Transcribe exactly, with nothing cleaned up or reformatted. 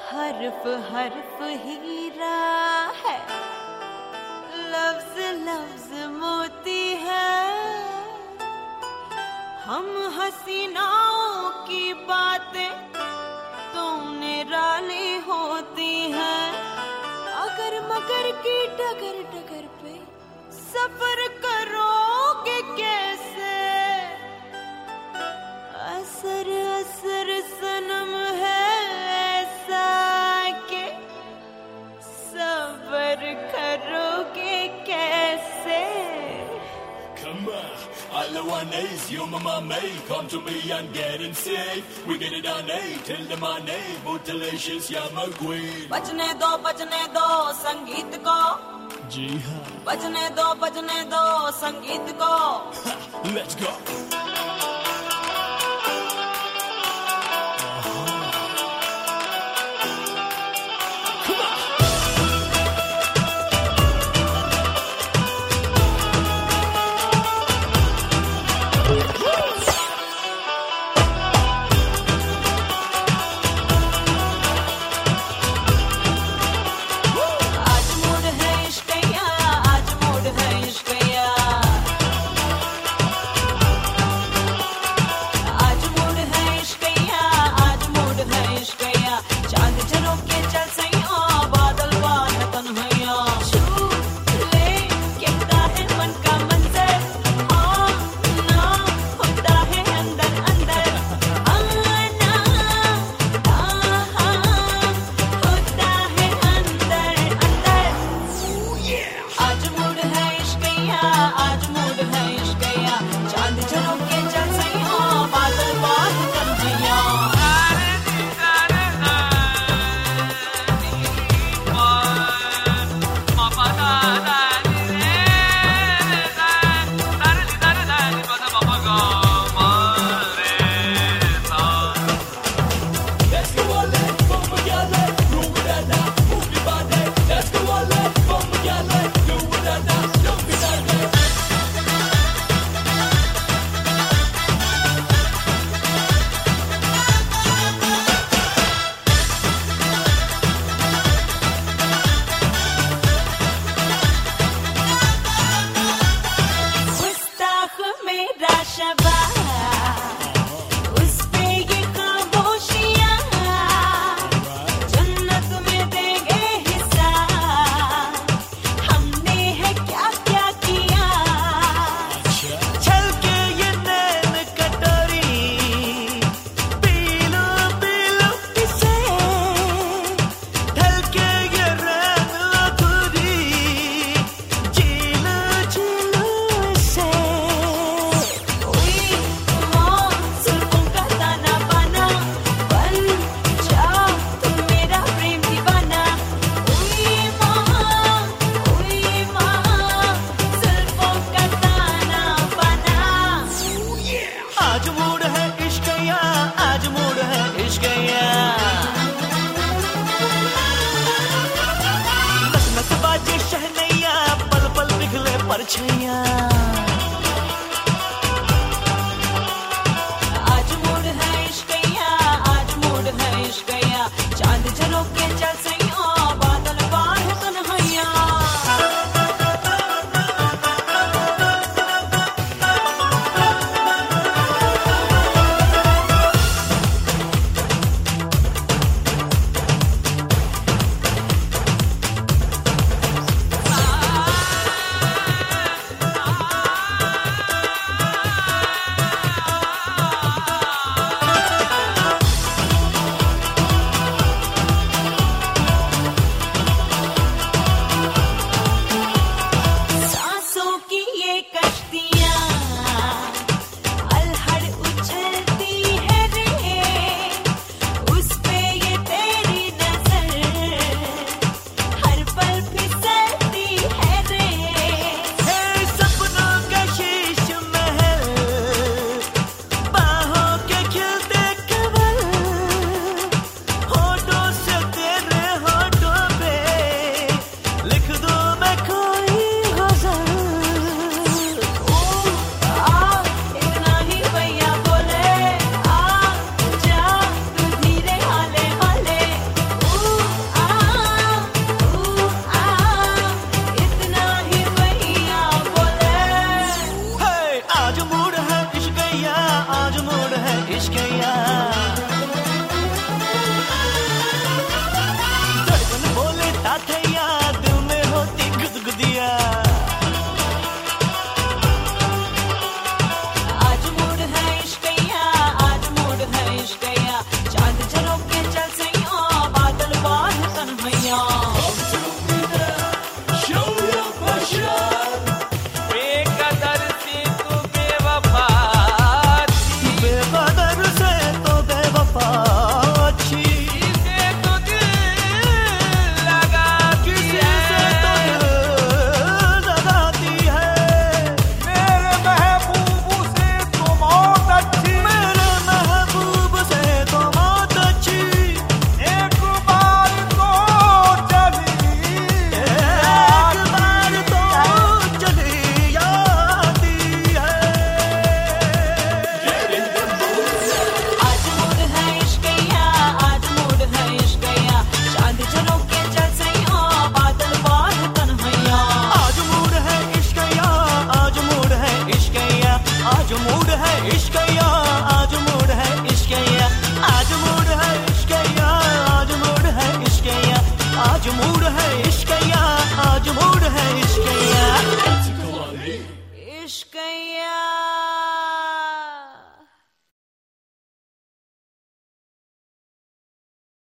हर्फ हर्फ हीरा है, लफ्ज लफ्ज मोती है। हम हसीनाओं की बातें तो निराली होती हैं। अगर मगर की डगर डगर पे सफर करोगे कैसे? असर असर सनम है ऐसा कि सबर करोगे कैसे? Come on, all I want is you, mama, may come to me and get insane. We get it on eight till the money, bootylicious, yeah, my queen. बजने दो बजने दो संगीत को, जी हाँ, बजने दो बजने दो संगीत को। let's go. आज मूड है इश्क़िया, आज मूड है इश्क़िया। खुश गया